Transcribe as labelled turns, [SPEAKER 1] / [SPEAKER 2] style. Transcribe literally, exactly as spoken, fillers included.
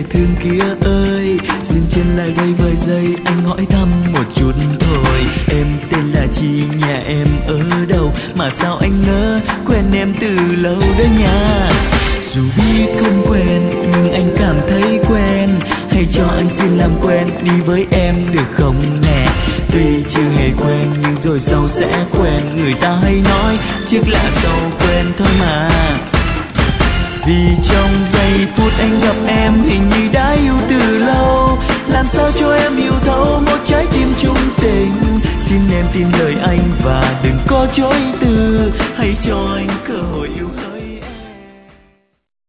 [SPEAKER 1] thương kia ơi, dừng chân lại đây vài giây, anh hỏi thăm một chút thôi. Em tên là chi, nhà em ở đâu, mà sao anh ngỡ quen em từ lâu đó nha. Dù biết không quen nhưng anh cảm thấy quen, hãy cho anh xin làm quen đi với em được không nè. Tuy chưa hề quen nhưng rồi sau sẽ quen, người ta hay nói trước lạ sau quen thôi mà. Vì trong giây phút anh gặp em hình như đã yêu từ lâu, làm sao cho em hiểu thấu một trái tim chung tình. Xin em tin lời anh và đừng có chối từ.